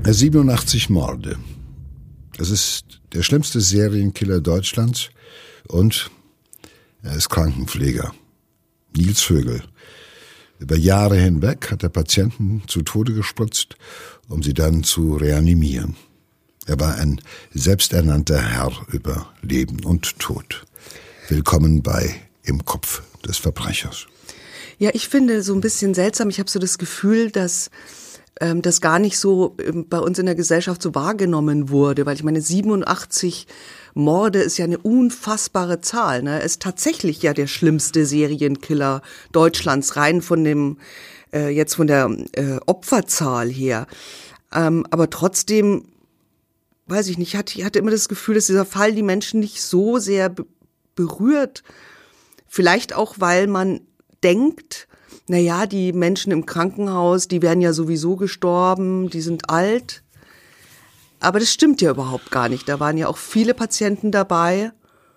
87 Morde. Es ist der schlimmste Serienkiller Deutschlands und er ist Krankenpfleger. Nils Vögel. Über Jahre hinweg hat er Patienten zu Tode gespritzt, um sie dann zu reanimieren. Er war ein selbsternannter Herr über Leben und Tod. Willkommen bei Im Kopf des Verbrechers. Ja, ich finde so ein bisschen seltsam. Ich habe so das Gefühl, dass das gar nicht so bei uns in der Gesellschaft so wahrgenommen wurde, weil ich meine, 87 Morde ist ja eine unfassbare Zahl. Ne? Er ist tatsächlich ja der schlimmste Serienkiller Deutschlands, rein von dem jetzt von der Opferzahl her. Aber trotzdem, weiß ich nicht, ich hatte immer das Gefühl, dass dieser Fall die Menschen nicht so sehr berührt. Vielleicht auch, weil man denkt, naja, die Menschen im Krankenhaus, die wären ja sowieso gestorben, die sind alt. Aber das stimmt ja überhaupt gar nicht. Da waren ja auch viele Patienten dabei,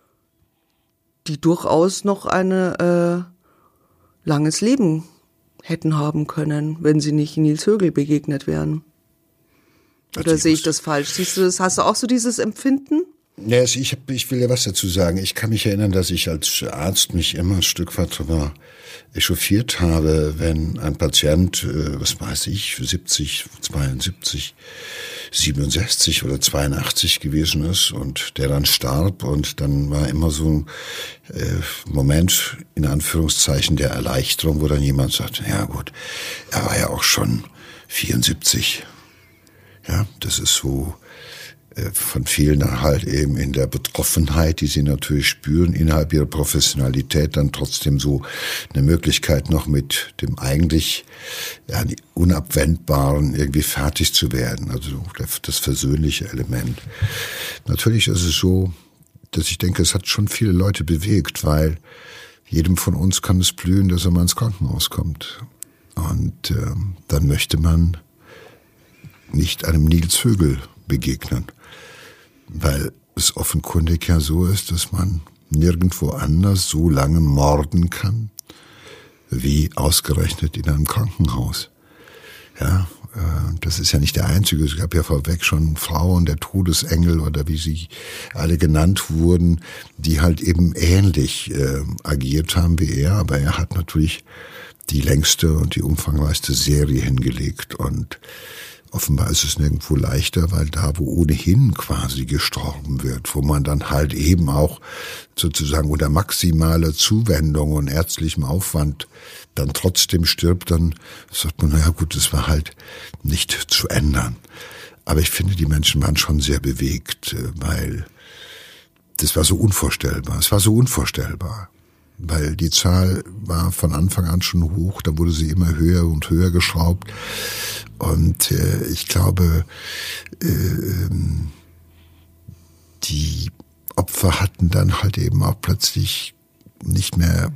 die durchaus noch ein langes Leben hätten haben können, wenn sie nicht Nils Vögel begegnet wären. Oder sehe ich das falsch? Siehst du das? Hast du auch so dieses Empfinden? Ja, ich will ja was dazu sagen. Ich kann mich erinnern, dass ich als Arzt mich immer ein Stück weit darüber echauffiert habe, wenn ein Patient, 70, 72, 67 oder 82 gewesen ist und der dann starb, und dann war immer so ein Moment, in Anführungszeichen, der Erleichterung, wo dann jemand sagt, ja gut, er war ja auch schon 74. Ja, das ist so von vielen dann halt eben in der Betroffenheit, die sie natürlich spüren, innerhalb ihrer Professionalität dann trotzdem so eine Möglichkeit noch mit dem eigentlich Unabwendbaren irgendwie fertig zu werden. Also das versöhnliche Element. Natürlich ist es so, dass ich denke, es hat schon viele Leute bewegt, weil jedem von uns kann es blühen, dass er mal ins Krankenhaus kommt. Und dann möchte man nicht einem Nils Vögel begegnen, weil es offenkundig ja so ist, dass man nirgendwo anders so lange morden kann, wie ausgerechnet in einem Krankenhaus. Ja, das ist ja nicht der einzige. Es gab ja vorweg schon Frauen, der Todesengel oder wie sie alle genannt wurden, die halt eben ähnlich agiert haben wie er, aber er hat natürlich die längste und die umfangreichste Serie hingelegt, und offenbar ist es nirgendwo leichter, weil da, wo ohnehin quasi gestorben wird, wo man dann halt eben auch sozusagen unter maximaler Zuwendung und ärztlichem Aufwand dann trotzdem stirbt, dann sagt man, naja gut, das war halt nicht zu ändern. Aber ich finde, die Menschen waren schon sehr bewegt, weil das war so unvorstellbar. Es war so unvorstellbar. Weil die Zahl war von Anfang an schon hoch, da wurde sie immer höher und höher geschraubt. Und ich glaube, die Opfer hatten dann halt eben auch plötzlich nicht mehr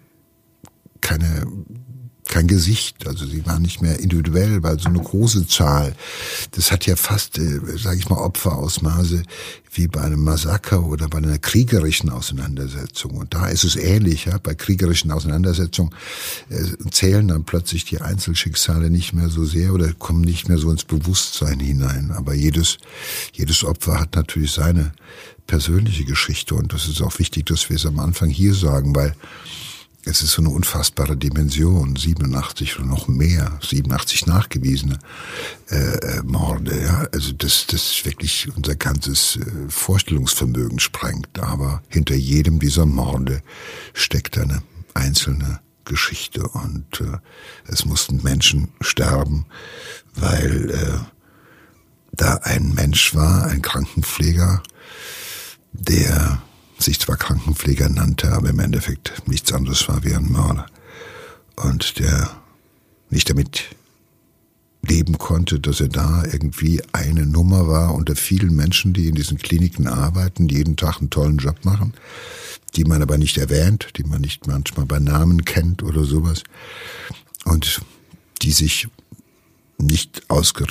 kein Gesicht, also sie waren nicht mehr individuell, weil so eine große Zahl, das hat ja fast, sage ich mal, Opferausmaße wie bei einem Massaker oder bei einer kriegerischen Auseinandersetzung. Und da ist es ähnlich, ja, bei kriegerischen Auseinandersetzungen zählen dann plötzlich die Einzelschicksale nicht mehr so sehr oder kommen nicht mehr so ins Bewusstsein hinein. Aber jedes Opfer hat natürlich seine persönliche Geschichte, und das ist auch wichtig, dass wir es am Anfang hier sagen, weil es ist so eine unfassbare Dimension, 87 oder noch mehr, 87 nachgewiesene Morde. Ja? Also das wirklich unser ganzes Vorstellungsvermögen sprengt. Aber hinter jedem dieser Morde steckt eine einzelne Geschichte, und es mussten Menschen sterben, weil da ein Mensch war, ein Krankenpfleger, der sich zwar Krankenpfleger nannte, aber im Endeffekt nichts anderes war wie ein Mörder. Und der nicht damit leben konnte, dass er da irgendwie eine Nummer war unter vielen Menschen, die in diesen Kliniken arbeiten, die jeden Tag einen tollen Job machen, die man aber nicht erwähnt, die man nicht manchmal bei Namen kennt oder sowas, und die sich nicht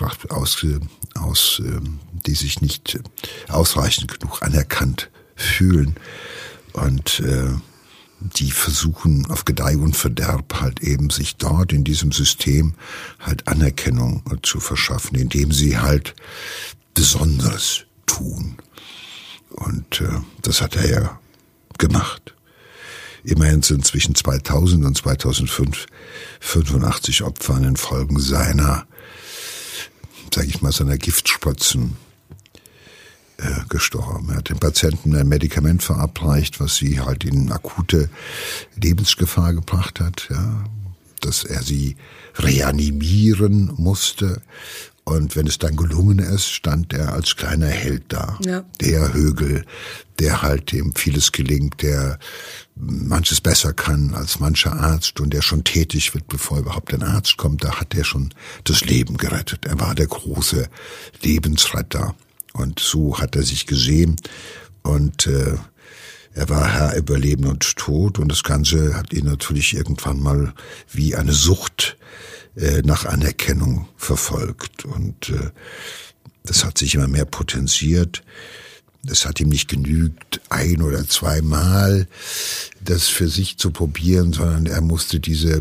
die sich nicht ausreichend genug anerkannt fühlen. Und die versuchen auf Gedeih und Verderb halt eben sich dort in diesem System halt Anerkennung zu verschaffen, indem sie halt Besonderes tun. Und das hat er ja gemacht. Immerhin sind zwischen 2000 und 2005 85 Opfer an den Folgen seiner, seiner Giftspritzen gestorben. Er hat den Patienten ein Medikament verabreicht, was sie halt in akute Lebensgefahr gebracht hat, ja, dass er sie reanimieren musste. Und wenn es dann gelungen ist, stand er als kleiner Held da. Ja. Der Högel, der halt dem vieles gelingt, der manches besser kann als mancher Arzt und der schon tätig wird, bevor überhaupt ein Arzt kommt, da hat er schon das Leben gerettet. Er war der große Lebensretter. Und so hat er sich gesehen und er war Herr über Leben und Tod und das Ganze hat ihn natürlich irgendwann mal wie eine Sucht nach Anerkennung verfolgt und das hat sich immer mehr potenziert. Es hat ihm nicht genügt, ein- oder zweimal das für sich zu probieren, sondern er musste dieses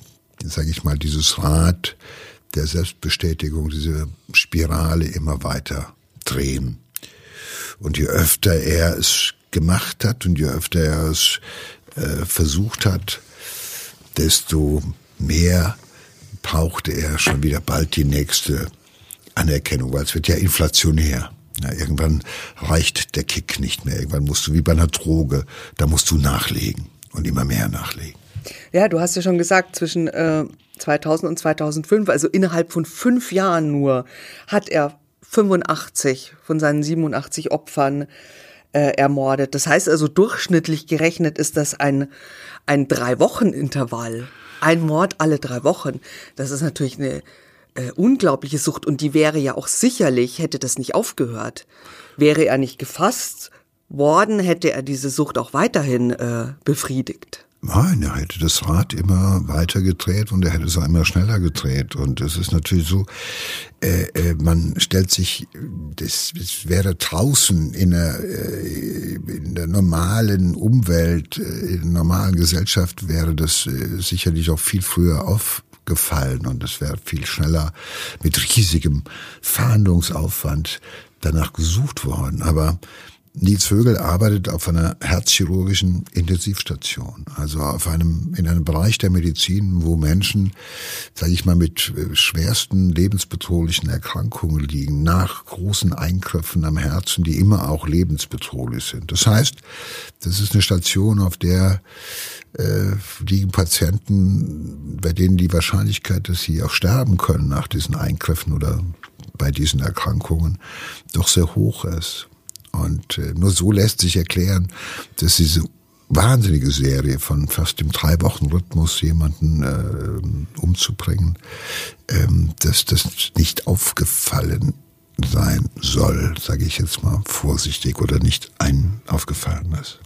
Rad der Selbstbestätigung, diese Spirale immer weiter drehen. Und je öfter er es gemacht hat und je öfter er es versucht hat, desto mehr brauchte er schon wieder bald die nächste Anerkennung, weil es wird ja inflationär. Ja, irgendwann reicht der Kick nicht mehr. Irgendwann musst du wie bei einer Droge, da musst du nachlegen und immer mehr nachlegen. Ja, du hast ja schon gesagt, zwischen 2000 und 2005, also innerhalb von 5 Jahren nur, hat er 85 von seinen 87 Opfern ermordet. Das heißt also, durchschnittlich gerechnet ist das ein 3-Wochen-Intervall. Ein Mord alle 3 Wochen. Das ist natürlich eine unglaubliche Sucht und die wäre ja auch sicherlich, hätte das nicht aufgehört. Wäre er nicht gefasst worden, hätte er diese Sucht auch weiterhin befriedigt. Nein, er hätte das Rad immer weiter gedreht und er hätte es auch immer schneller gedreht. Und es ist natürlich so, man stellt sich, das wäre draußen in der normalen Umwelt, in der normalen Gesellschaft wäre das sicherlich auch viel früher aufgefallen und es wäre viel schneller mit riesigem Fahndungsaufwand danach gesucht worden. Aber Nils Högel arbeitet auf einer herzchirurgischen Intensivstation, also in einem Bereich der Medizin, wo Menschen, mit schwersten lebensbedrohlichen Erkrankungen liegen, nach großen Eingriffen am Herzen, die immer auch lebensbedrohlich sind. Das heißt, das ist eine Station, auf der liegen Patienten, bei denen die Wahrscheinlichkeit, dass sie auch sterben können nach diesen Eingriffen oder bei diesen Erkrankungen, doch sehr hoch ist. Und nur so lässt sich erklären, dass diese wahnsinnige Serie von fast dem 3-Wochen-Rhythmus jemanden umzubringen, dass das nicht aufgefallen sein soll, sage ich jetzt mal vorsichtig, oder nicht aufgefallen ist.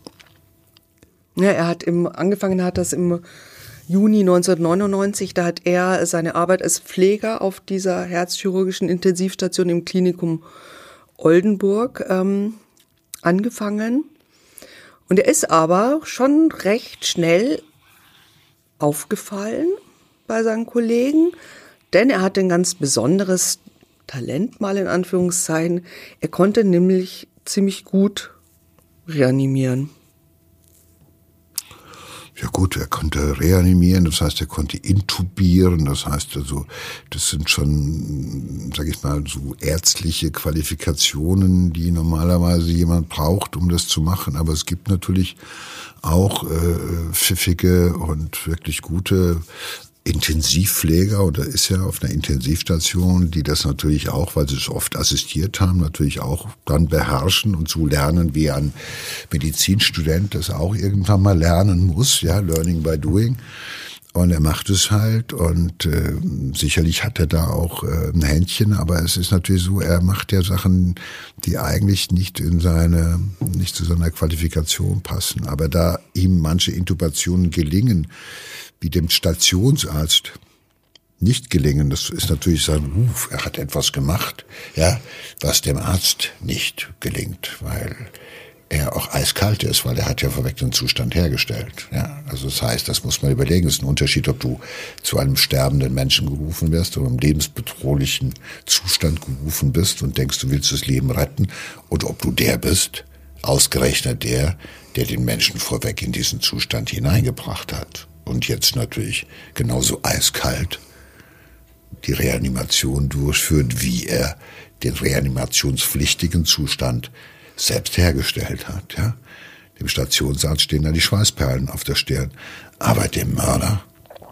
Ja, angefangen hat das im Juni 1999, da hat er seine Arbeit als Pfleger auf dieser herzchirurgischen Intensivstation im Klinikum Oldenburg angefangen. Und er ist aber schon recht schnell aufgefallen bei seinen Kollegen, denn er hatte ein ganz besonderes Talent, mal in Anführungszeichen. Er konnte nämlich ziemlich gut reanimieren. Ja gut, er konnte reanimieren, das heißt, er konnte intubieren, das heißt also, das sind schon, so ärztliche Qualifikationen, die normalerweise jemand braucht, um das zu machen. Aber es gibt natürlich auch pfiffige und wirklich gute Intensivpfleger oder ist ja auf einer Intensivstation, die das natürlich auch, weil sie es oft assistiert haben, natürlich auch dann beherrschen und so lernen, wie ein Medizinstudent das auch irgendwann mal lernen muss, ja, Learning by Doing. Und er macht es halt und sicherlich hat er da auch ein Händchen, aber es ist natürlich so, er macht ja Sachen, die eigentlich nicht zu seiner Qualifikation passen. Aber da ihm manche Intubationen gelingen, wie dem Stationsarzt nicht gelingen, das ist natürlich sein Ruf. Er hat etwas gemacht, ja, was dem Arzt nicht gelingt, weil er auch eiskalt ist, weil er hat ja vorweg den Zustand hergestellt. Ja, also das heißt, das muss man überlegen. Es ist ein Unterschied, ob du zu einem sterbenden Menschen gerufen wirst oder im lebensbedrohlichen Zustand gerufen bist und denkst, du willst das Leben retten, oder ob du der bist, ausgerechnet der den Menschen vorweg in diesen Zustand hineingebracht hat. Und jetzt natürlich genauso eiskalt die Reanimation durchführt, wie er den reanimationspflichtigen Zustand selbst hergestellt hat. Ja? Dem Stationsarzt stehen dann die Schweißperlen auf der Stirn. Aber dem Mörder,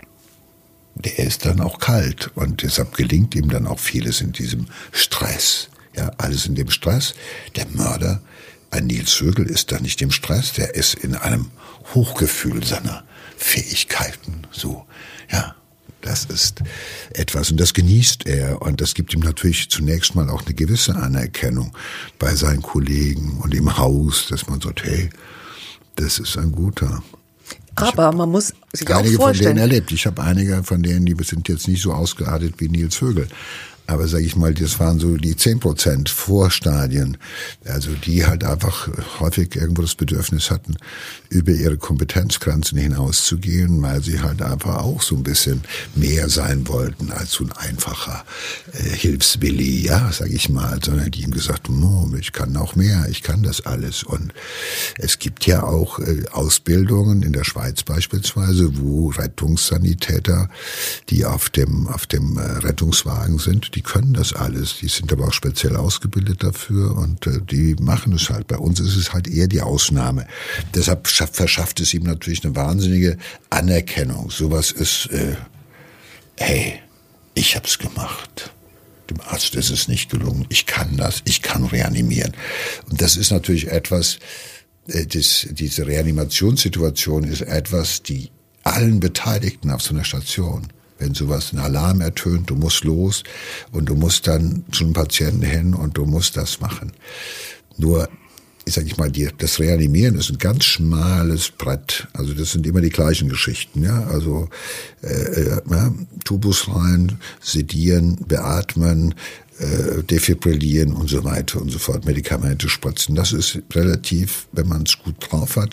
der ist dann auch kalt. Und deshalb gelingt ihm dann auch vieles in diesem Stress. Ja, alles in dem Stress. Der Mörder, ein Nils Högel, ist da nicht im Stress. Der ist in einem Hochgefühl seiner Fähigkeiten. So, ja. Das ist etwas, und das genießt er, und das gibt ihm natürlich zunächst mal auch eine gewisse Anerkennung bei seinen Kollegen und im Haus, dass man sagt, hey, das ist ein guter. Aber man muss sich auch einige vorstellen. von denen erlebt. Ich habe einige von denen, die sind jetzt nicht so ausgeartet wie Nils Högel. Aber sage ich mal, das waren so die 10% Vorstadien, also die halt einfach häufig irgendwo das Bedürfnis hatten, über ihre Kompetenzgrenzen hinauszugehen, weil sie halt einfach auch so ein bisschen mehr sein wollten als so ein einfacher Hilfswilli, ja, sage ich mal, sondern die ihm gesagt haben, oh, ich kann auch mehr, ich kann das alles. Und es gibt ja auch Ausbildungen in der Schweiz beispielsweise, wo Rettungssanitäter, die auf dem Rettungswagen sind, die können das alles, die sind aber auch speziell ausgebildet dafür und die machen es halt. Bei uns ist es halt eher die Ausnahme. Deshalb verschafft es ihm natürlich eine wahnsinnige Anerkennung. Sowas ist, hey, ich hab's gemacht. Dem Arzt ist es nicht gelungen. Ich kann das, ich kann reanimieren. Und das ist natürlich etwas, diese Reanimationssituation ist etwas, die allen Beteiligten auf so einer Station, wenn sowas, ein Alarm ertönt, du musst los und du musst dann zu einem Patienten hin und du musst das machen. Nur, sag ich mal, das Reanimieren ist ein ganz schmales Brett. Also das sind immer die gleichen Geschichten, ja. Also Tubus rein, sedieren, beatmen, defibrillieren und so weiter und so fort, Medikamente spritzen. Das ist relativ, wenn man es gut drauf hat,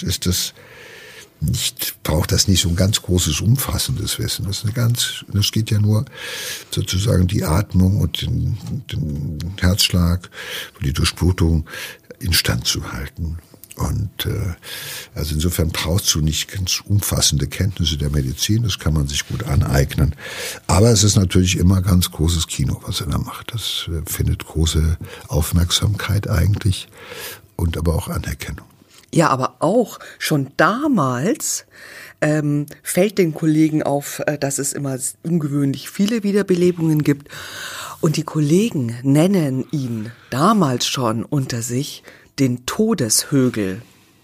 braucht das nicht so ein ganz großes, umfassendes Wissen. Das geht ja nur sozusagen die Atmung und den Herzschlag und die Durchblutung instand zu halten. Und also insofern brauchst du nicht ganz umfassende Kenntnisse der Medizin, das kann man sich gut aneignen. Aber es ist natürlich immer ganz großes Kino, was er da macht. Das findet große Aufmerksamkeit eigentlich und aber auch Anerkennung. Ja, aber auch schon damals fällt den Kollegen auf, dass es immer ungewöhnlich viele Wiederbelebungen gibt. Und die Kollegen nennen ihn damals schon unter sich den Todeshögel.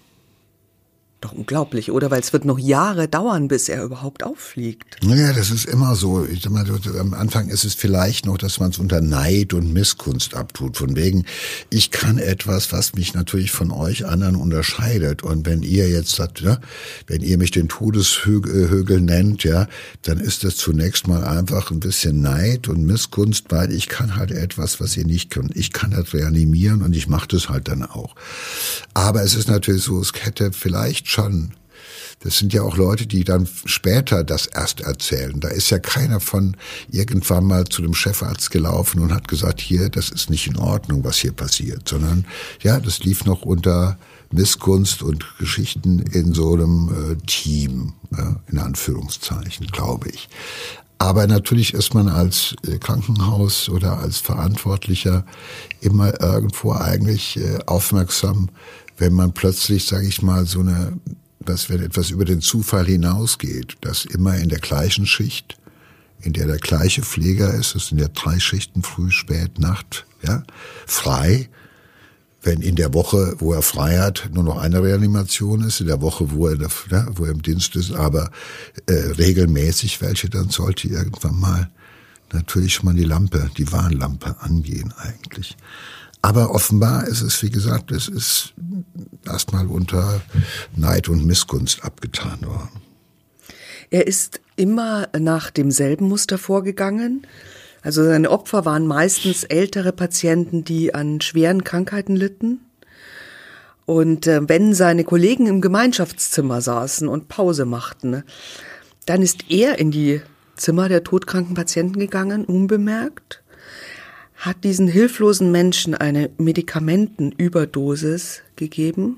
Doch unglaublich, oder? Weil es wird noch Jahre dauern, bis er überhaupt auffliegt. Naja, das ist immer so. Ich sag mal, am Anfang ist es vielleicht noch, dass man es unter Neid und Missgunst abtut. Von wegen, ich kann etwas, was mich natürlich von euch anderen unterscheidet. Und wenn ihr jetzt sagt, ja, wenn ihr mich den Todeshögel nennt, ja, dann ist das zunächst mal einfach ein bisschen Neid und Missgunst, weil ich kann halt etwas, was ihr nicht könnt. Ich kann das reanimieren und ich mache das halt dann auch. Aber es ist natürlich so, es hätte vielleicht schon, das sind ja auch Leute, die dann später das erst erzählen. Da ist ja keiner von irgendwann mal zu dem Chefarzt gelaufen und hat gesagt, hier, das ist nicht in Ordnung, was hier passiert, sondern ja, das lief noch unter Missgunst und Geschichten in so einem Team, in Anführungszeichen, glaube ich. Aber natürlich ist man als Krankenhaus oder als Verantwortlicher immer irgendwo eigentlich aufmerksam, wenn man plötzlich, sage ich mal, wenn etwas über den Zufall hinausgeht, dass immer in der gleichen Schicht, in der gleiche Pfleger ist, es sind ja 3 Schichten, früh, spät, Nacht, ja, frei, wenn in der Woche, wo er frei hat, nur noch eine Reanimation ist, in der Woche, wo er im Dienst ist, aber regelmäßig welche, dann sollte irgendwann mal natürlich schon mal die Warnlampe angehen eigentlich. Aber offenbar ist es, wie gesagt, es ist erstmal unter Neid und Missgunst abgetan worden. Er ist immer nach demselben Muster vorgegangen. Also seine Opfer waren meistens ältere Patienten, die an schweren Krankheiten litten. Und wenn seine Kollegen im Gemeinschaftszimmer saßen und Pause machten, ne, dann ist er in die Zimmer der todkranken Patienten gegangen, unbemerkt, hat diesen hilflosen Menschen eine Medikamentenüberdosis gegeben,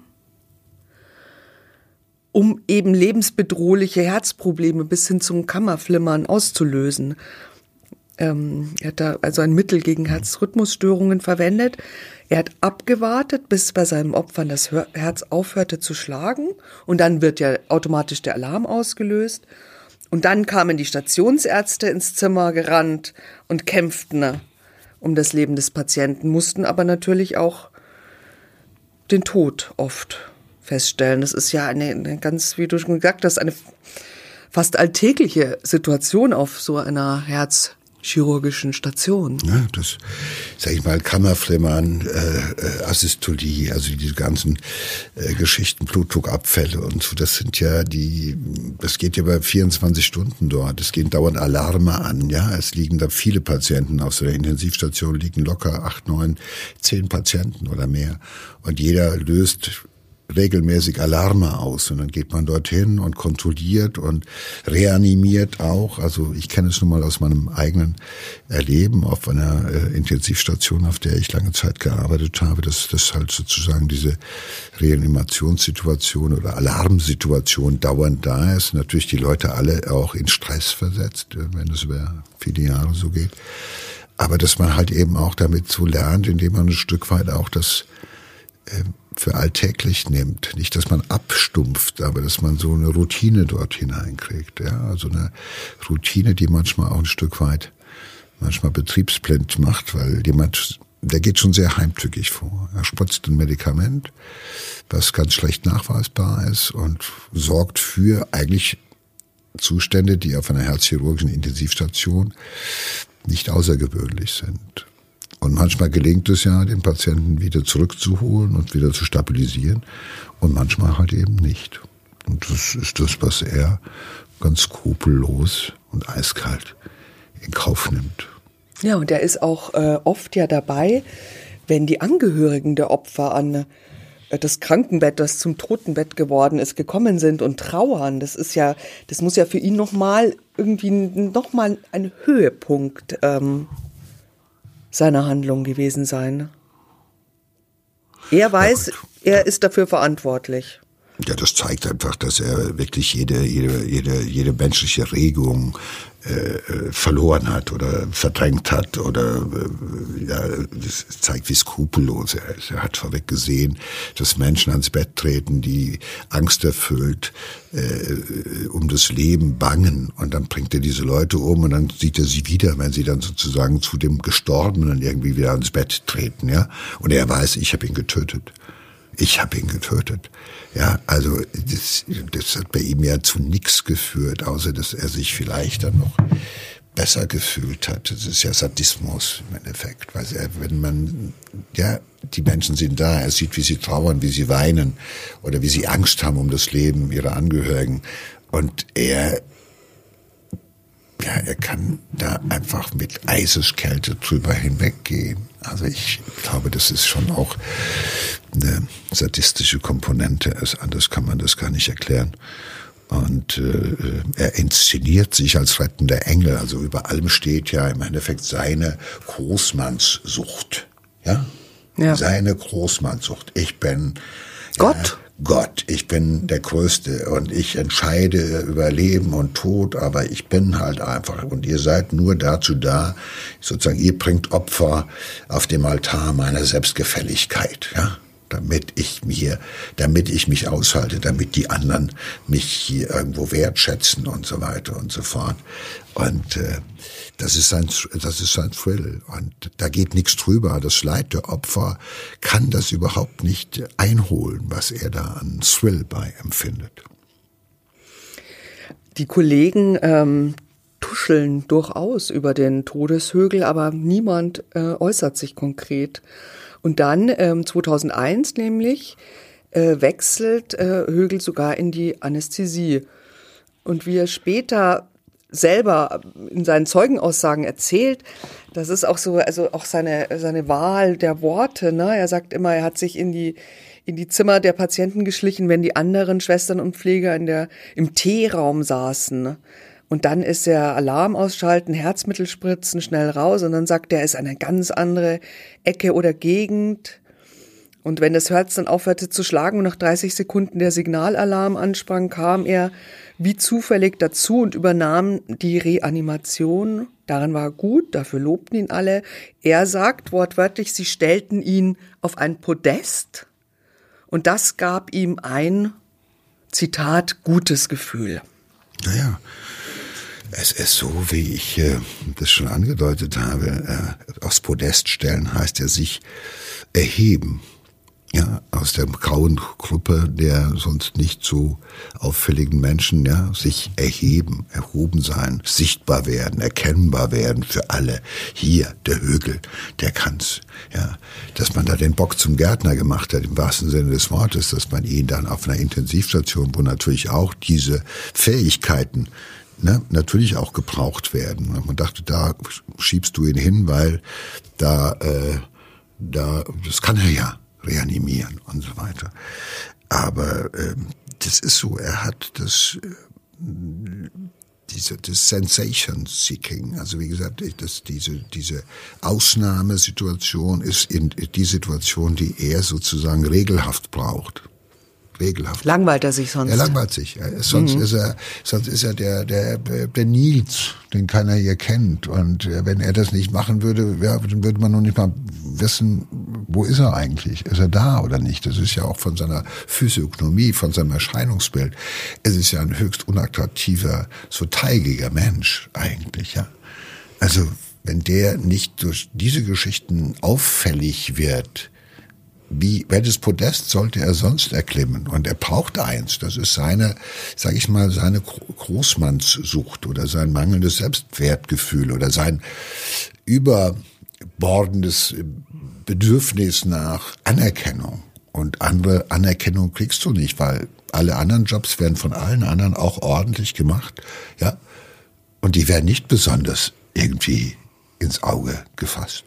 um eben lebensbedrohliche Herzprobleme bis hin zum Kammerflimmern auszulösen. Er hat da also ein Mittel gegen Herzrhythmusstörungen verwendet. Er hat abgewartet, bis bei seinem Opfern das Herz aufhörte zu schlagen. Und dann wird ja automatisch der Alarm ausgelöst. Und dann kamen die Stationsärzte ins Zimmer gerannt und kämpften um das Leben des Patienten, mussten aber natürlich auch den Tod oft feststellen. Das ist ja eine ganz, wie du schon gesagt hast, eine fast alltägliche Situation auf so einer herzchirurgischen Station. Ja, das, sag ich mal, Kammerflimmern, Asystolie, also diese ganzen Geschichten, Blutdruckabfälle und so, das sind ja das geht ja über 24 Stunden dort. Es gehen dauernd Alarme an, ja. Es liegen da viele Patienten auf so der Intensivstation, liegen locker 8, 9, 10 Patienten oder mehr. Und jeder löst regelmäßig Alarme aus und dann geht man dorthin und kontrolliert und reanimiert auch. Also ich kenne es nun mal aus meinem eigenen Erleben auf einer Intensivstation, auf der ich lange Zeit gearbeitet habe, dass das halt sozusagen diese Reanimationssituation oder Alarmsituation dauernd da ist. Natürlich die Leute alle auch in Stress versetzt, wenn es über viele Jahre so geht. Aber dass man halt eben auch damit so lernt, indem man ein Stück weit auch das für alltäglich nimmt. Nicht, dass man abstumpft, aber dass man so eine Routine dort hineinkriegt. Ja, also eine Routine, die manchmal auch ein Stück weit, manchmal betriebsblind macht, weil jemand, der geht schon sehr heimtückisch vor. Er spritzt ein Medikament, was ganz schlecht nachweisbar ist und sorgt für eigentlich Zustände, die auf einer herzchirurgischen Intensivstation nicht außergewöhnlich sind. Und manchmal gelingt es ja, den Patienten wieder zurückzuholen und wieder zu stabilisieren und manchmal halt eben nicht. Und das ist das, was er ganz skrupellos und eiskalt in Kauf nimmt. Ja, und er ist auch oft ja dabei, wenn die Angehörigen der Opfer an das Krankenbett, das zum Totenbett geworden ist, gekommen sind und trauern. Das muss ja für ihn nochmal ein Höhepunkt seiner Handlung gewesen sein. Er weiß, er ist dafür verantwortlich. Ja, das zeigt einfach, dass er wirklich jede menschliche Regung verloren hat oder verdrängt hat oder das zeigt, wie skrupellos er ist. Er hat vorweg gesehen, dass Menschen ans Bett treten, die angsterfüllt um das Leben bangen und dann bringt er diese Leute um und dann sieht er sie wieder, wenn sie dann sozusagen zu dem Gestorbenen irgendwie wieder ans Bett treten, ja. Und er weiß, ich habe ihn getötet. Ich habe ihn getötet. Ja, also das hat bei ihm ja zu nichts geführt, außer dass er sich vielleicht dann noch besser gefühlt hat. Das ist ja Sadismus im Endeffekt. Weil die Menschen sind da, er sieht, wie sie trauern, wie sie weinen oder wie sie Angst haben um das Leben ihrer Angehörigen. Und er kann da einfach mit Eiseskälte drüber hinweggehen. Also ich glaube, das ist schon auch eine sadistische Komponente. Anders kann man das gar nicht erklären. Und er inszeniert sich als rettender Engel. Also über allem steht ja im Endeffekt seine Großmannssucht. Ja? Seine Großmannssucht. Ich bin Gott. Gott, ich bin der Größte und ich entscheide über Leben und Tod, aber ich bin halt einfach und ihr seid nur dazu da, sozusagen, ihr bringt Opfer auf dem Altar meiner Selbstgefälligkeit, ja, damit ich mich aushalte, damit die anderen mich hier irgendwo wertschätzen und so weiter und so fort. Und das ist sein Thrill. Und da geht nichts drüber. Das Leid der Opfer kann das überhaupt nicht einholen, was er da an Thrill bei empfindet. Die Kollegen tuscheln durchaus über den Todeshögel, aber niemand äußert sich konkret. Und dann 2001 nämlich wechselt Högel sogar in die Anästhesie. Und wie er später selber in seinen Zeugenaussagen erzählt, das ist auch so, also auch seine Wahl der Worte, ne? Er sagt immer, er hat sich in in die Zimmer der Patienten geschlichen, wenn die anderen Schwestern und Pfleger im Teeraum saßen. Und dann ist der Alarm ausschalten, Herzmittel spritzen, schnell raus. Und dann sagt er, ist eine ganz andere Ecke oder Gegend. Und wenn das Herz dann aufhörte zu schlagen und nach 30 Sekunden der Signalalarm ansprang, kam er wie zufällig dazu und übernahm die Reanimation. Daran war er gut, dafür lobten ihn alle. Er sagt wortwörtlich, sie stellten ihn auf ein Podest. Und das gab ihm ein, Zitat, gutes Gefühl. Naja. Es ist so, wie ich das schon angedeutet habe, aufs Podest stellen heißt ja sich erheben. Ja, aus der grauen Gruppe der sonst nicht so auffälligen Menschen, ja, sich erheben, erhoben sein, sichtbar werden, erkennbar werden für alle. Hier, der Högel, der kann's, ja. Dass man da den Bock zum Gärtner gemacht hat, im wahrsten Sinne des Wortes, dass man ihn dann auf einer Intensivstation, wo natürlich auch diese Fähigkeiten natürlich auch gebraucht werden. Und man dachte, da schiebst du ihn hin, weil das kann er ja reanimieren und so weiter. Aber das ist so, er hat das Sensation Seeking, also wie gesagt, diese Ausnahmesituation ist die Situation, die er sozusagen regelhaft braucht. Regelhaft. Langweilt er sich sonst? Er langweilt sich. Sonst ist er der Nils, den keiner hier kennt. Und wenn er das nicht machen würde, dann würde man noch nicht mal wissen, wo ist er eigentlich? Ist er da oder nicht? Das ist ja auch von seiner Physiognomie, von seinem Erscheinungsbild. Es ist ja ein höchst unattraktiver, so teigiger Mensch eigentlich, ja. Also, wenn der nicht durch diese Geschichten auffällig wird, welches Podest sollte er sonst erklimmen? Und er braucht eins. Das ist seine Großmannssucht oder sein mangelndes Selbstwertgefühl oder sein überbordendes Bedürfnis nach Anerkennung. Und andere Anerkennung kriegst du nicht, weil alle anderen Jobs werden von allen anderen auch ordentlich gemacht, ja. Und die werden nicht besonders irgendwie ins Auge gefasst.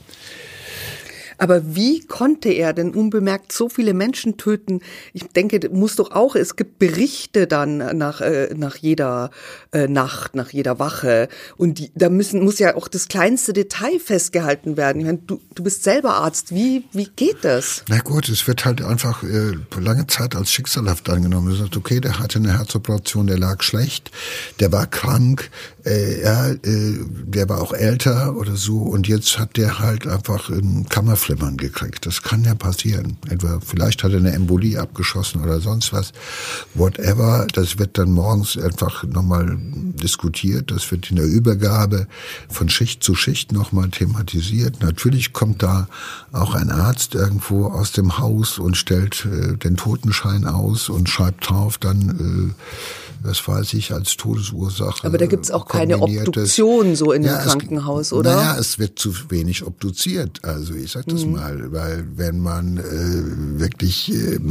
Aber wie konnte er denn unbemerkt so viele Menschen töten? Ich denke, muss doch auch, es gibt Berichte dann nach jeder Nacht, nach jeder Wache. Und da muss ja auch das kleinste Detail festgehalten werden. Ich meine, du bist selber Arzt. Wie geht das? Na gut, es wird halt einfach lange Zeit als schicksalhaft angenommen. Du sagst, okay, der hatte eine Herzoperation, der lag schlecht, der war krank, der war auch älter oder so. Und jetzt hat der halt einfach einen Kammerflimmern gekriegt. Das kann ja passieren. Vielleicht hat er eine Embolie abgeschossen oder sonst was. Whatever. Das wird dann morgens einfach nochmal diskutiert. Das wird in der Übergabe von Schicht zu Schicht nochmal thematisiert. Natürlich kommt da auch ein Arzt irgendwo aus dem Haus und stellt den Totenschein aus und schreibt drauf dann, das weiß ich, als Todesursache. Aber da gibt's auch keine Obduktion so in einem Krankenhaus, oder? Naja, es wird zu wenig obduziert. Also ich sag das mal, weil wenn man wirklich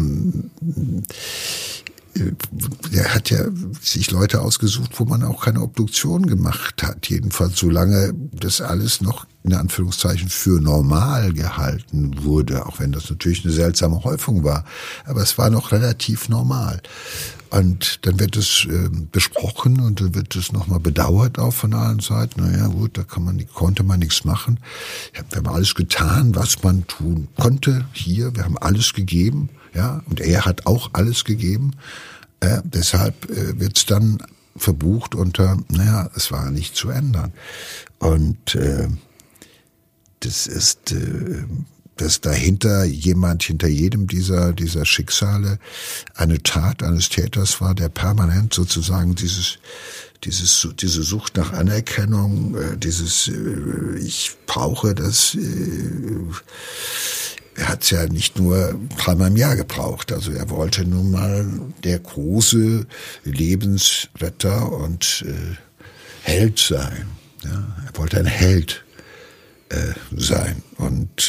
er hat ja sich Leute ausgesucht, wo man auch keine Obduktion gemacht hat. Jedenfalls solange das alles noch in Anführungszeichen für normal gehalten wurde, auch wenn das natürlich eine seltsame Häufung war. Aber es war noch relativ normal. Und dann wird es besprochen und dann wird es nochmal bedauert auch von allen Seiten. Naja gut, da konnte man nichts machen. Wir haben alles getan, was man tun konnte hier. Wir haben alles gegeben. Ja, und er hat auch alles gegeben. Deshalb wird's dann verbucht unter, es war nicht zu ändern. Und das ist, dass dahinter hinter jedem dieser Schicksale eine Tat eines Täters war, der permanent sozusagen diese Sucht nach Anerkennung, ich brauche das, er hat's ja nicht nur 3-mal im Jahr gebraucht. Also er wollte nun mal der große Lebensretter und Held sein. Ja, er wollte ein Held sein. Und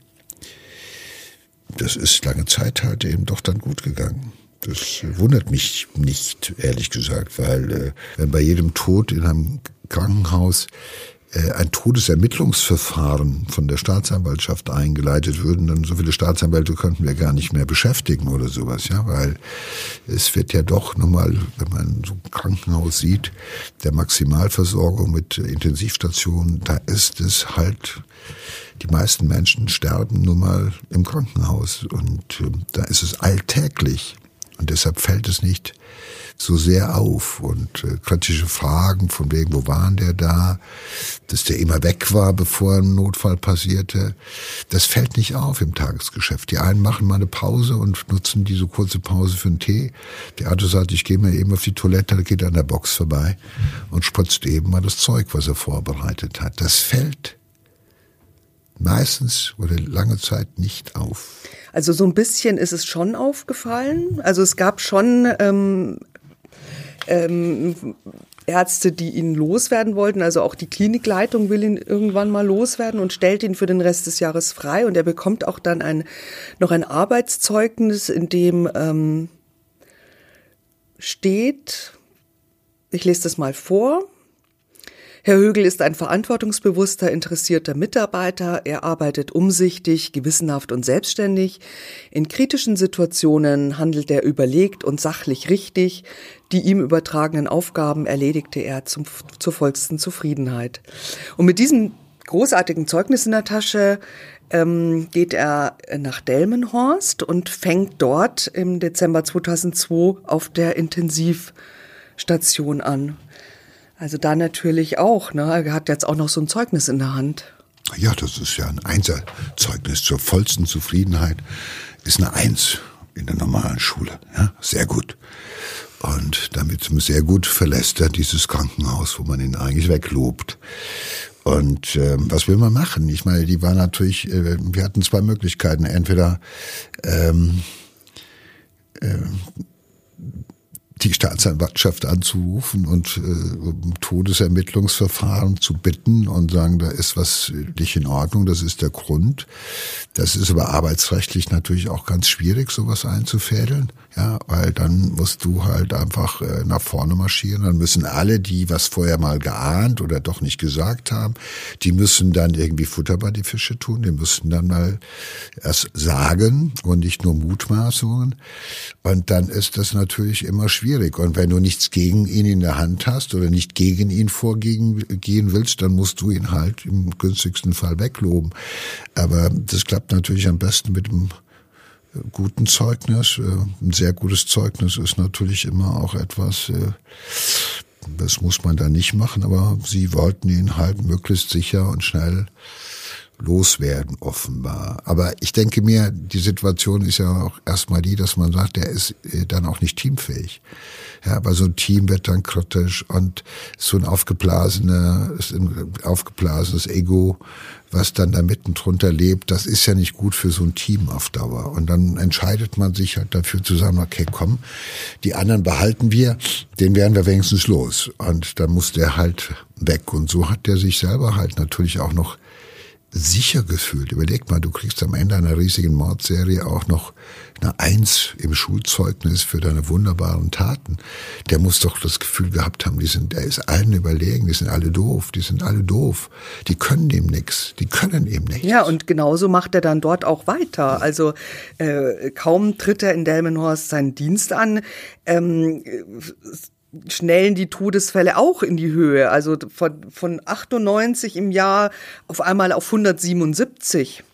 das ist lange Zeit halt eben doch dann gut gegangen. Das wundert mich nicht, ehrlich gesagt, weil wenn bei jedem Tod in einem Krankenhaus ein Todesermittlungsverfahren von der Staatsanwaltschaft eingeleitet würden, dann so viele Staatsanwälte könnten wir gar nicht mehr beschäftigen oder sowas, ja, weil es wird ja doch nochmal, wenn man so ein Krankenhaus sieht, der Maximalversorgung mit Intensivstationen, da ist es halt, die meisten Menschen sterben nun mal im Krankenhaus und da ist es alltäglich und deshalb fällt es nicht so sehr auf und kritische Fragen von wegen, wo waren der da, dass der immer weg war, bevor ein Notfall passierte, das fällt nicht auf im Tagesgeschäft. Die einen machen mal eine Pause und nutzen diese kurze Pause für einen Tee. Der andere sagt, ich gehe mir eben auf die Toilette, da geht er an der Box vorbei und spritzt eben mal das Zeug, was er vorbereitet hat. Das fällt meistens oder lange Zeit nicht auf. Also so ein bisschen ist es schon aufgefallen. Also es gab schon Ärzte, die ihn loswerden wollten. Also auch die Klinikleitung will ihn irgendwann mal loswerden und stellt ihn für den Rest des Jahres frei. Und er bekommt auch dann noch ein Arbeitszeugnis, in dem steht, ich lese das mal vor. Herr Högel ist ein verantwortungsbewusster, interessierter Mitarbeiter. Er arbeitet umsichtig, gewissenhaft und selbstständig. In kritischen Situationen handelt er überlegt und sachlich richtig. Die ihm übertragenen Aufgaben erledigte er zur vollsten Zufriedenheit. Und mit diesem großartigen Zeugnis in der Tasche geht er nach Delmenhorst und fängt dort im Dezember 2002 auf der Intensivstation an. Also da natürlich auch, ne? Er hat jetzt auch noch so ein Zeugnis in der Hand. Ja, das ist ja ein Einserzeugnis zur vollsten Zufriedenheit. Ist eine 1 in der normalen Schule. Ja, sehr gut. Und damit sehr gut verlässt er dieses Krankenhaus, wo man ihn eigentlich weglobt. Und was will man machen? Ich meine, die war natürlich, wir hatten zwei Möglichkeiten. Entweder die Staatsanwaltschaft anzurufen und um Todesermittlungsverfahren zu bitten und sagen, da ist was nicht in Ordnung, das ist der Grund. Das ist aber arbeitsrechtlich natürlich auch ganz schwierig, sowas einzufädeln, ja, weil dann musst du halt einfach nach vorne marschieren, dann müssen alle, die was vorher mal geahnt oder doch nicht gesagt haben, die müssen dann irgendwie Futter bei die Fische tun, die müssen dann mal erst sagen und nicht nur Mutmaßungen und dann ist das natürlich immer schwierig. Und wenn du nichts gegen ihn in der Hand hast oder nicht gegen ihn vorgehen willst, dann musst du ihn halt im günstigsten Fall wegloben. Aber das klappt natürlich am besten mit einem guten Zeugnis. Ein sehr gutes Zeugnis ist natürlich immer auch etwas, das muss man da nicht machen, aber sie wollten ihn halt möglichst sicher und schnell loswerden, offenbar. Aber ich denke mir, die Situation ist ja auch erstmal die, dass man sagt, der ist dann auch nicht teamfähig. Ja, aber so ein Team wird dann kritisch und so ein aufgeblasenes Ego, was dann da mitten drunter lebt, das ist ja nicht gut für so ein Team auf Dauer. Und dann entscheidet man sich halt dafür zu sagen, okay, komm, die anderen behalten wir, den werden wir wenigstens los. Und dann muss der halt weg. Und so hat der sich selber halt natürlich auch noch sicher gefühlt. Überleg mal, du kriegst am Ende einer riesigen Mordserie auch noch eine 1 im Schulzeugnis für deine wunderbaren Taten. Der muss doch das Gefühl gehabt haben, der ist allen überlegen, die sind alle doof. Die können dem nichts, die können ihm nichts. Ja, und genauso macht er dann dort auch weiter. Also kaum tritt er in Delmenhorst seinen Dienst an, schnellen die Todesfälle auch in die Höhe. Also von 98 im Jahr auf einmal auf 177.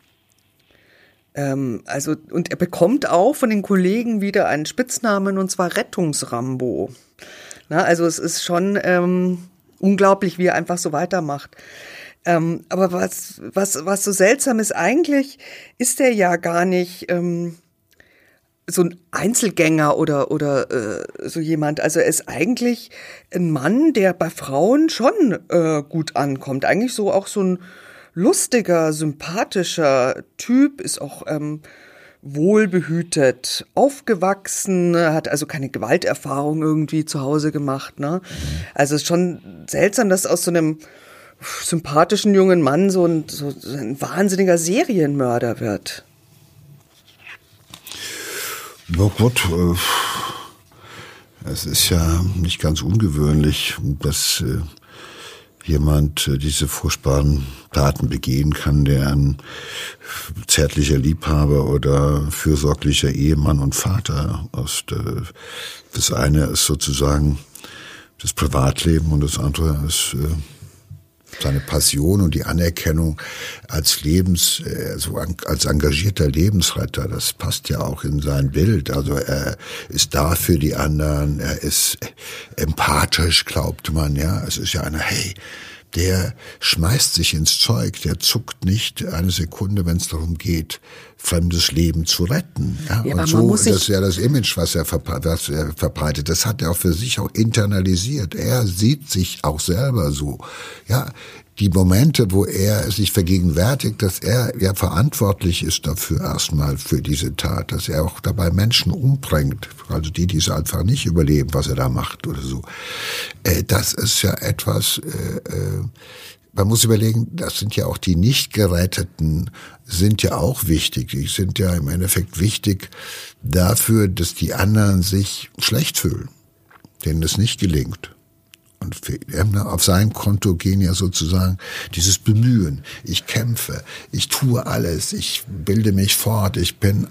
Und er bekommt auch von den Kollegen wieder einen Spitznamen, und zwar Rettungsrambo. Na, also es ist schon unglaublich, wie er einfach so weitermacht. Aber was so seltsam ist, eigentlich ist er ja gar nicht so ein Einzelgänger oder so jemand. Also er ist eigentlich ein Mann, der bei Frauen schon gut ankommt. Eigentlich so auch so ein lustiger, sympathischer Typ, ist auch wohlbehütet aufgewachsen, hat also keine Gewalterfahrung irgendwie zu Hause gemacht, ne? Also es ist schon seltsam, dass aus so einem sympathischen jungen Mann so ein wahnsinniger Serienmörder wird. Na gut, es ist ja nicht ganz ungewöhnlich, dass jemand diese furchtbaren Taten begehen kann, der ein zärtlicher Liebhaber oder fürsorglicher Ehemann und Vater ist. Das eine ist sozusagen das Privatleben und das andere ist seine Passion und die Anerkennung als als engagierter Lebensretter. Das passt ja auch in sein Bild. Also er ist da für die anderen, er ist empathisch, glaubt man, ja. Es ist ja einer, hey, der schmeißt sich ins Zeug, der zuckt nicht eine Sekunde, wenn es darum geht, fremdes Leben zu retten. Ja, und so, das ist ja das Image, was er verbreitet. Das hat er auch für sich auch internalisiert. Er sieht sich auch selber so. Ja, die Momente, wo er sich vergegenwärtigt, dass er ja verantwortlich ist dafür erstmal für diese Tat, dass er auch dabei Menschen umbringt, also die es einfach nicht überleben, was er da macht oder so. Das ist ja etwas, man muss überlegen, das sind ja auch die Nicht-Geretteten, sind ja auch wichtig. Die sind ja im Endeffekt wichtig dafür, dass die anderen sich schlecht fühlen, denen es nicht gelingt. Und auf sein Konto gehen ja sozusagen dieses Bemühen. Ich kämpfe, ich tue alles, ich bilde mich fort, ich bin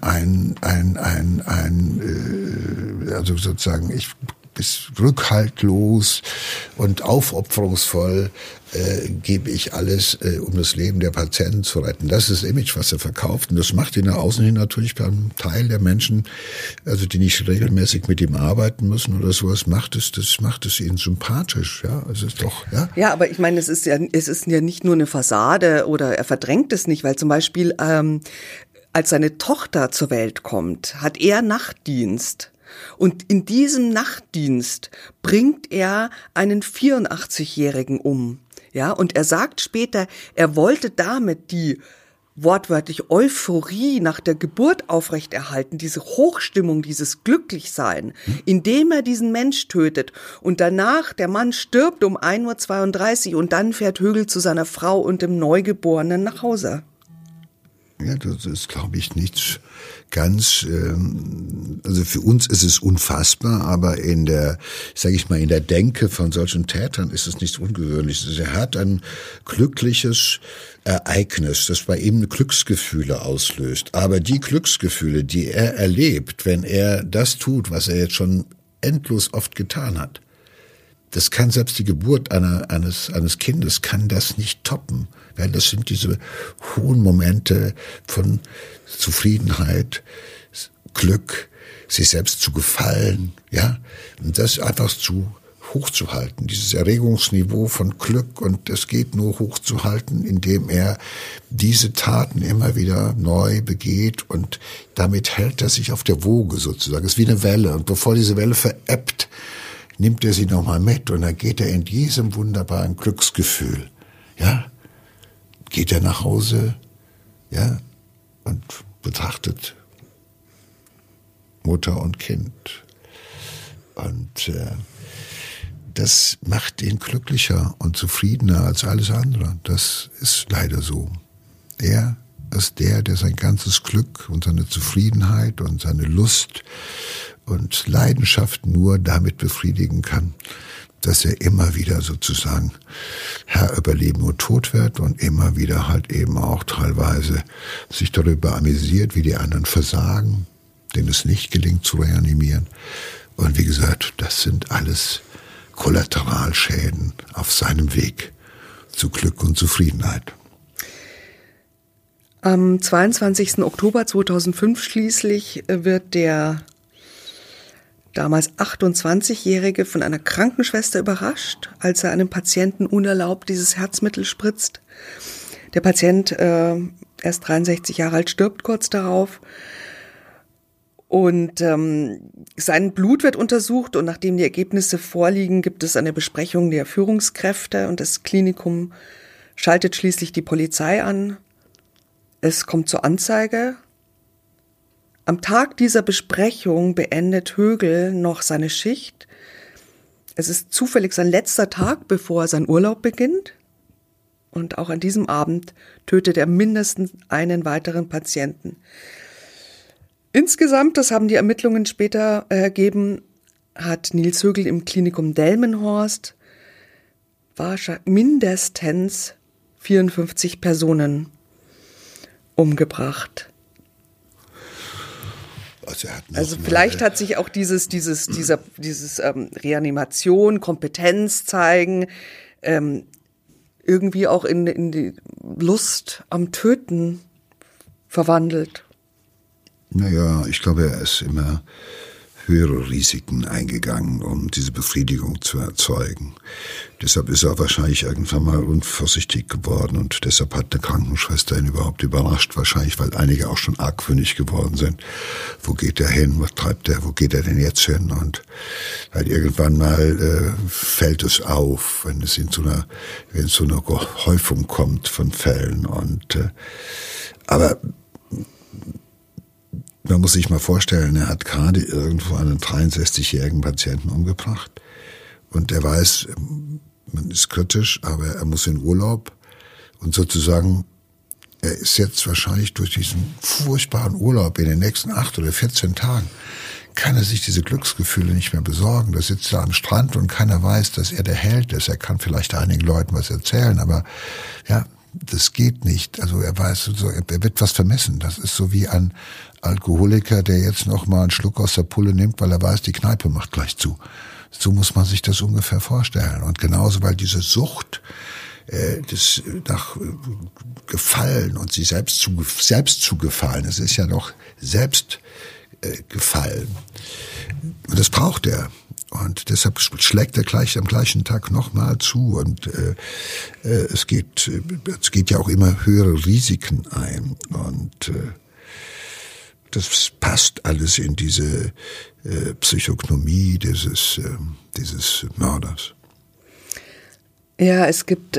also sozusagen, ich bin rückhaltlos und aufopferungsvoll gebe ich alles, um das Leben der Patienten zu retten. Das ist das Image, was er verkauft. Und das macht ihn nach außen hin natürlich beim Teil der Menschen, also die nicht regelmäßig mit ihm arbeiten müssen oder sowas, macht es ihnen sympathisch. Ja, es ist doch, ja. Ja, aber ich meine, es ist ja nicht nur eine Fassade oder er verdrängt es nicht, weil zum Beispiel, als seine Tochter zur Welt kommt, hat er Nachtdienst. Und in diesem Nachtdienst bringt er einen 84-Jährigen um. Ja, und er sagt später, er wollte damit die wortwörtlich Euphorie nach der Geburt aufrechterhalten, diese Hochstimmung, dieses Glücklichsein, indem er diesen Mensch tötet. Und danach, der Mann stirbt um 1:32 Uhr und dann fährt Högel zu seiner Frau und dem Neugeborenen nach Hause. Ja, das ist, glaube ich, nichts ganz, also für uns ist es unfassbar, aber in der Denke von solchen Tätern ist es nichts Ungewöhnliches. Er hat ein glückliches Ereignis, das bei ihm Glücksgefühle auslöst. Aber die Glücksgefühle, die er erlebt, wenn er das tut, was er jetzt schon endlos oft getan hat, das kann selbst die Geburt eines Kindes kann das nicht toppen. Weil das sind diese hohen Momente von Zufriedenheit, Glück, sich selbst zu gefallen, ja. Und das einfach zu hochzuhalten, dieses Erregungsniveau von Glück, und es geht nur hochzuhalten, indem er diese Taten immer wieder neu begeht, und damit hält er sich auf der Woge sozusagen. Es ist wie eine Welle, und bevor diese Welle verebbt, nimmt er sie nochmal mit, und dann geht er in diesem wunderbaren Glücksgefühl, ja, geht er nach Hause, ja, und betrachtet Mutter und Kind. Und das macht ihn glücklicher und zufriedener als alles andere. Das ist leider so. Er ist der sein ganzes Glück und seine Zufriedenheit und seine Lust und Leidenschaft nur damit befriedigen kann, dass er immer wieder sozusagen Herr über Leben und Tod wird und immer wieder halt eben auch teilweise sich darüber amüsiert, wie die anderen versagen, denen es nicht gelingt zu reanimieren. Und wie gesagt, das sind alles Kollateralschäden auf seinem Weg zu Glück und Zufriedenheit. Am 22. Oktober 2005 schließlich wird der damals 28-Jährige von einer Krankenschwester überrascht, als er einem Patienten unerlaubt dieses Herzmittel spritzt. Der Patient, erst 63 Jahre alt, stirbt kurz darauf. Und sein Blut wird untersucht, und nachdem die Ergebnisse vorliegen, gibt es eine Besprechung der Führungskräfte, und das Klinikum schaltet schließlich die Polizei an. Es kommt zur Anzeige. Am Tag dieser Besprechung beendet Högel noch seine Schicht. Es ist zufällig sein letzter Tag, bevor sein Urlaub beginnt. Und auch an diesem Abend tötet er mindestens einen weiteren Patienten. Insgesamt, das haben die Ermittlungen später ergeben, hat Nils Högel im Klinikum Delmenhorst wahrscheinlich mindestens 54 Personen umgebracht. Also vielleicht hat sich auch dieses Reanimation, Kompetenz zeigen, irgendwie auch in die Lust am Töten verwandelt. Naja, ich glaube, er ist immer höhere Risiken eingegangen, um diese Befriedigung zu erzeugen. Deshalb ist er wahrscheinlich irgendwann mal unvorsichtig geworden und deshalb hat eine Krankenschwester ihn überhaupt überrascht, wahrscheinlich, weil einige auch schon argwöhnisch geworden sind. Wo geht er hin? Was treibt er? Wo geht er denn jetzt hin? Und halt irgendwann mal fällt es auf, wenn es in so einer Häufung kommt von Fällen. Und aber man muss sich mal vorstellen, er hat gerade irgendwo einen 63-jährigen Patienten umgebracht und er weiß, man ist kritisch, aber er muss in Urlaub und sozusagen, er ist jetzt wahrscheinlich durch diesen furchtbaren Urlaub in den nächsten 8 oder 14 Tagen, kann er sich diese Glücksgefühle nicht mehr besorgen. Da sitzt er am Strand und keiner weiß, dass er der Held ist. Er kann vielleicht einigen Leuten was erzählen, aber ja, das geht nicht. Also er weiß, er wird was vermissen. Das ist so wie ein Alkoholiker, der jetzt noch mal einen Schluck aus der Pulle nimmt, weil er weiß, die Kneipe macht gleich zu. So muss man sich das ungefähr vorstellen. Und genauso, weil diese Sucht das nach Gefallen und sich selbst zu gefallen, es ist ja doch selbst gefallen. Und das braucht er. Und deshalb schlägt er gleich am gleichen Tag nochmal zu. Und es geht ja auch immer höhere Risiken ein. Und das passt alles in diese Psychognomie dieses Mörders. Ja, es gibt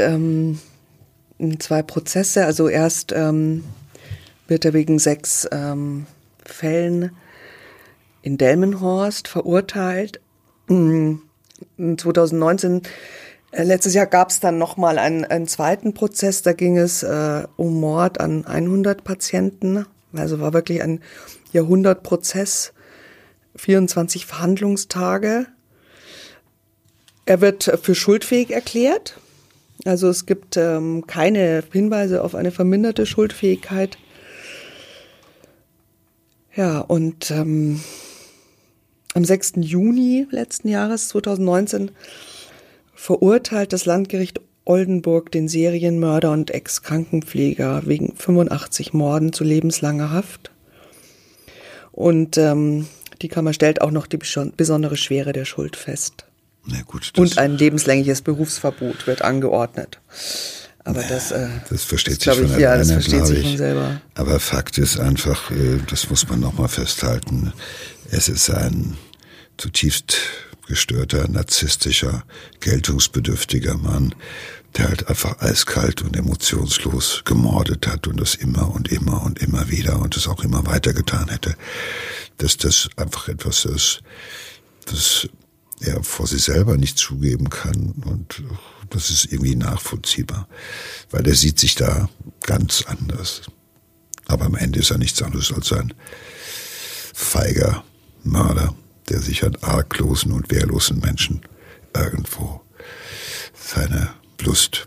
2 Prozesse. Also erst wird er wegen 6 Fällen in Delmenhorst verurteilt. 2019, letztes Jahr gab es dann nochmal einen zweiten Prozess. Da ging es um Mord an 100 Patienten. Also war wirklich ein Jahrhundertprozess, 24 Verhandlungstage. Er wird für schuldfähig erklärt. Also es gibt keine Hinweise auf eine verminderte Schuldfähigkeit. Ja, und am 6. Juni letzten Jahres, 2019, verurteilt das Landgericht Oldenburg den Serienmörder und Ex-Krankenpfleger wegen 85 Morden zu lebenslanger Haft. Und die Kammer stellt auch noch die besondere Schwere der Schuld fest. Na gut, und ein lebenslängliches Berufsverbot wird angeordnet. Aber das versteht sich von alleine, das versteht sich von selber. Aber Fakt ist einfach, das muss man nochmal festhalten, es ist ein zutiefst gestörter, narzisstischer, geltungsbedürftiger Mann, der halt einfach eiskalt und emotionslos gemordet hat und das immer und immer und immer wieder und es auch immer weiter getan hätte. Dass das einfach etwas ist, das er vor sich selber nicht zugeben kann und das ist irgendwie nachvollziehbar, weil er sieht sich da ganz anders. Aber am Ende ist er nichts anderes als ein feiger Mörder, der sich an arglosen und wehrlosen Menschen irgendwo seine Lust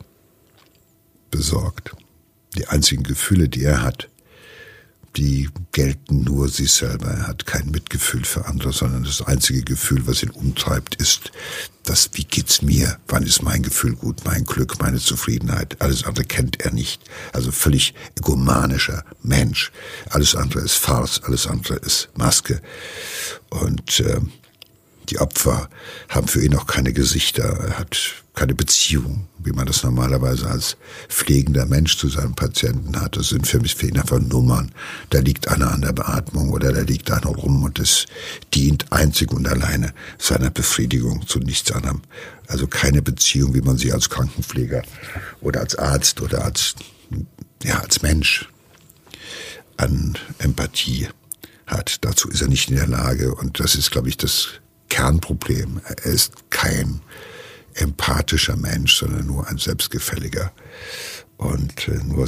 besorgt. Die einzigen Gefühle, die er hat, die gelten nur sich selber. Er hat kein Mitgefühl für andere, sondern das einzige Gefühl, was ihn umtreibt, ist das, wie geht's mir? Wann ist mein Gefühl gut, mein Glück, meine Zufriedenheit? Alles andere kennt er nicht. Also völlig egomanischer Mensch. Alles andere ist Farce, alles andere ist Maske. Und die Opfer haben für ihn auch keine Gesichter. Er hat keine Beziehung, wie man das normalerweise als pflegender Mensch zu seinem Patienten hat. Das sind für ihn einfach Nummern. Da liegt einer an der Beatmung oder da liegt einer rum und es dient einzig und alleine seiner Befriedigung zu nichts anderem. Also keine Beziehung, wie man sie als Krankenpfleger oder als Arzt oder als Mensch an Empathie hat. Dazu ist er nicht in der Lage und das ist, glaube ich, das Kernproblem. Er ist kein empathischer Mensch, sondern nur ein selbstgefälliger und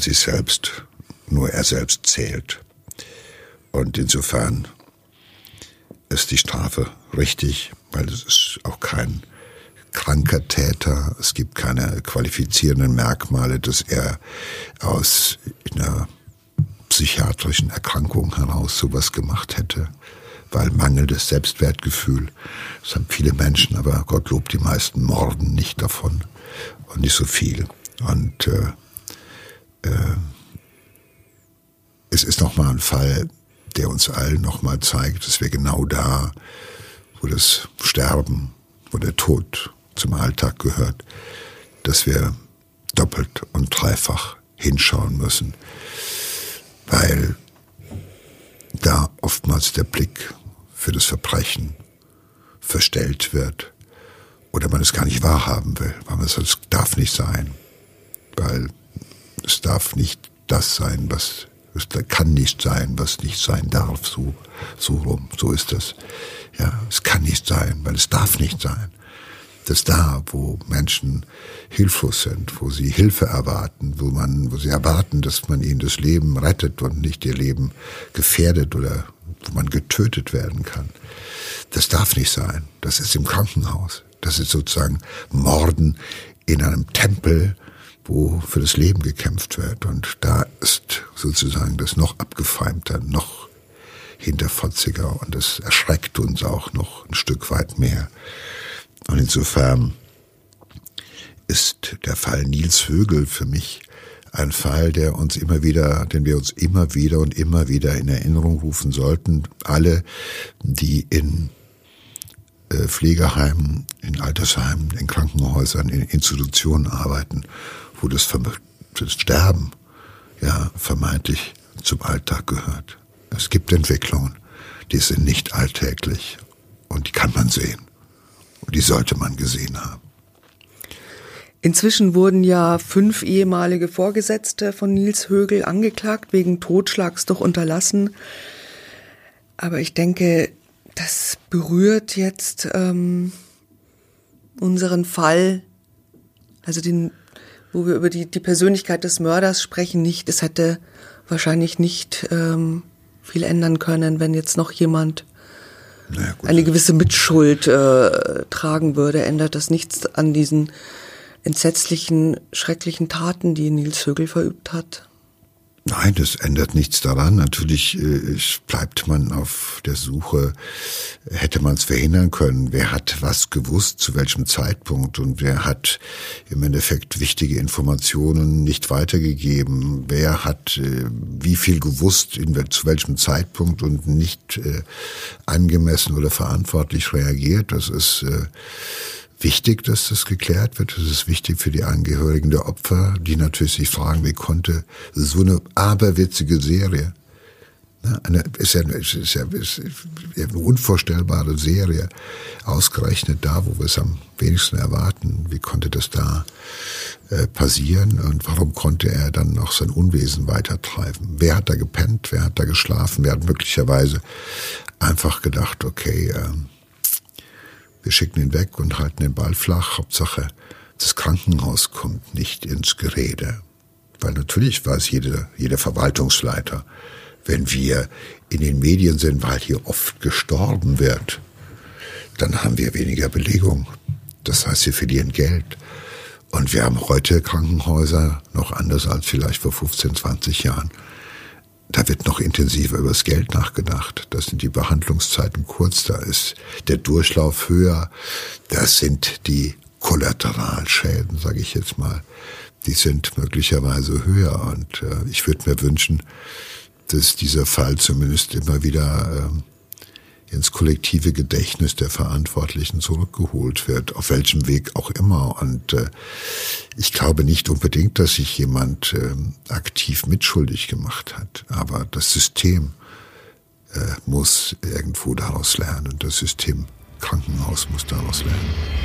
nur er selbst zählt. Und insofern ist die Strafe richtig, weil es ist auch kein kranker Täter. Es gibt keine qualifizierenden Merkmale, dass er aus einer psychiatrischen Erkrankung heraus sowas gemacht hätte. Weil mangelndes Selbstwertgefühl, das haben viele Menschen, aber Gottlob, die meisten morden nicht davon und nicht so viel. Und es ist nochmal ein Fall, der uns allen nochmal zeigt, dass wir genau da, wo das Sterben, wo der Tod zum Alltag gehört, dass wir doppelt und dreifach hinschauen müssen, weil da oftmals der Blick für das Verbrechen verstellt wird oder man es gar nicht wahrhaben will, weil man sagt, es darf nicht sein, weil es darf nicht das sein, was es kann nicht sein, was nicht sein darf, so ist das. Ja, es kann nicht sein, weil es darf nicht sein. Dass da, wo Menschen hilflos sind, wo sie Hilfe erwarten, wo sie erwarten, dass man ihnen das Leben rettet und nicht ihr Leben gefährdet oder wo man getötet werden kann. Das darf nicht sein. Das ist im Krankenhaus. Das ist sozusagen Morden in einem Tempel, wo für das Leben gekämpft wird. Und da ist sozusagen das noch abgefeimter, noch hinterfotziger und das erschreckt uns auch noch ein Stück weit mehr. Und insofern ist der Fall Nils Högel für mich ein Fall, den wir uns immer wieder in Erinnerung rufen sollten. Alle, die in Pflegeheimen, in Altersheimen, in Krankenhäusern, in Institutionen arbeiten, wo das Sterben ja vermeintlich zum Alltag gehört. Es gibt Entwicklungen, die sind nicht alltäglich und die kann man sehen. Und die sollte man gesehen haben. Inzwischen wurden ja 5 ehemalige Vorgesetzte von Nils Högel angeklagt, wegen Totschlags durch Unterlassen. Aber ich denke, das berührt jetzt unseren Fall, also wo wir über die Persönlichkeit des Mörders sprechen, nicht. Es hätte wahrscheinlich nicht viel ändern können, wenn jetzt noch jemand eine gewisse Mitschuld tragen würde. Ändert das nichts an diesen entsetzlichen, schrecklichen Taten, die Nils Högel verübt hat? Nein, das ändert nichts daran. Natürlich bleibt man auf der Suche, hätte man es verhindern können. Wer hat was gewusst, zu welchem Zeitpunkt und wer hat im Endeffekt wichtige Informationen nicht weitergegeben? Wer hat wie viel gewusst, zu welchem Zeitpunkt und nicht angemessen oder verantwortlich reagiert? Das ist wichtig, dass das geklärt wird. Das ist wichtig für die Angehörigen der Opfer, die natürlich sich fragen, wie konnte so eine aberwitzige Serie, ist ja eine unvorstellbare Serie, ausgerechnet da, wo wir es am wenigsten erwarten. Wie konnte das da passieren und warum konnte er dann noch sein Unwesen weitertreiben? Wer hat da gepennt? Wer hat da geschlafen? Wer hat möglicherweise einfach gedacht, okay, wir schicken ihn weg und halten den Ball flach. Hauptsache, das Krankenhaus kommt nicht ins Gerede. Weil natürlich weiß jeder Verwaltungsleiter, wenn wir in den Medien sind, weil hier oft gestorben wird, dann haben wir weniger Belegung. Das heißt, wir verlieren Geld. Und wir haben heute Krankenhäuser noch anders als vielleicht vor 15, 20 Jahren. Da wird noch intensiver über das Geld nachgedacht. Da sind die Behandlungszeiten kurz, da ist der Durchlauf höher. Das sind die Kollateralschäden, sage ich jetzt mal. Die sind möglicherweise höher. Und ich würde mir wünschen, dass dieser Fall zumindest immer wieder ins kollektive Gedächtnis der Verantwortlichen zurückgeholt wird, auf welchem Weg auch immer. Und ich glaube nicht unbedingt, dass sich jemand aktiv mitschuldig gemacht hat. Aber das System muss irgendwo daraus lernen. Das System Krankenhaus muss daraus lernen.